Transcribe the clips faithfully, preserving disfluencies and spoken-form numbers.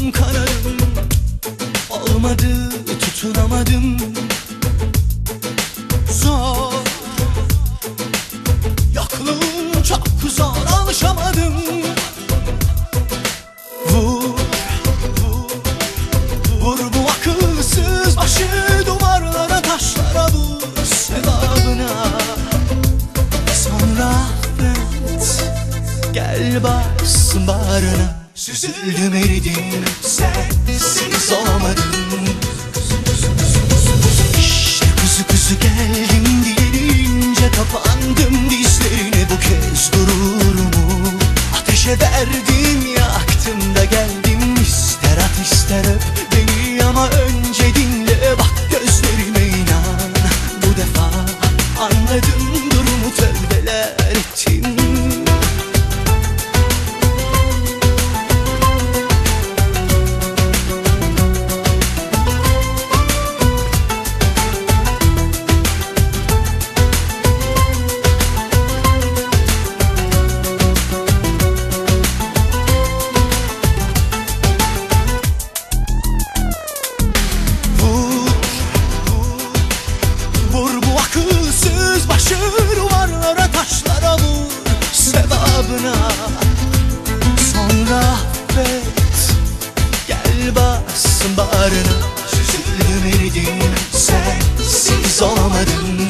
Vurdum kanadım, olmadı, tutunamadım. Zor, yokluğun çok zor, alışamadım. Vur, vur, vur bu akılsız başı duvarlara, taşlara, vur sevabına. Sonra affet, gel bassın bağrına. Süzüldüm, eridim, sensiz olamadım. İşte kuzu kuzu geldim diyelince kapandım dizlerine. Bu kez gururumu ateşe verdim, yaktım da geldim. İster at ister öp beni ama önce dinle, bak gözlerime inan. Bu defa anladım durumu, tövbeler ettim. Duvarlara, taşlara, vur sevabına. Sonra affet, gel bassın bağrına. Süzüldüm, eridim, sensiz olamadım.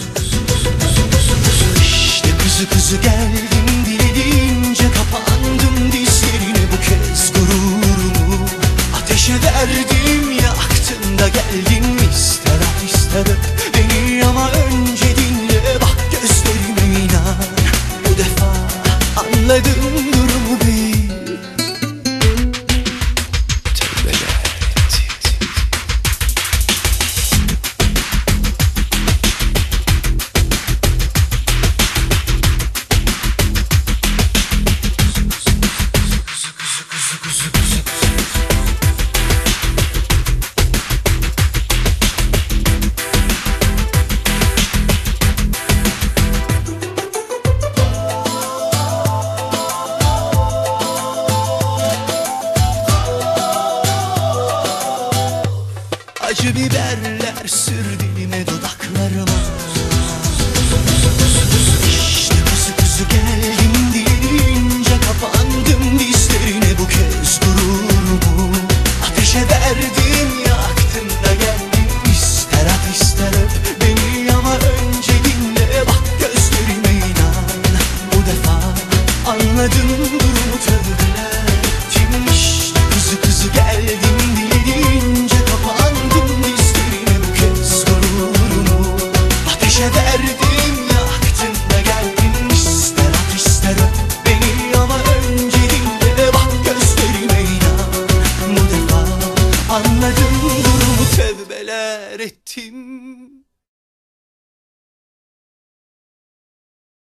İşte kuzu kuzu geldim diledince kapandım dizlerine. Bu kez gururumu ateşe verdim, yaktım da geldim. İster at ister öp beni ama önce dinle, bak gözlerime inan. Bu defa anladım durumu, bil. Tövbeler ettim. Acı biberler sür dilime, dudaklarıma. İşte kuzu kuzu geldim diyelince kapandım dizlerine. Bu kez gururumu ateşe verdim, yaktım da geldim. İster at ister öp beni ama önce dinle, bak gözlerime inan. Bu defa anladım durumu, tövbeler ettim. İşte kuzu kuzu geldim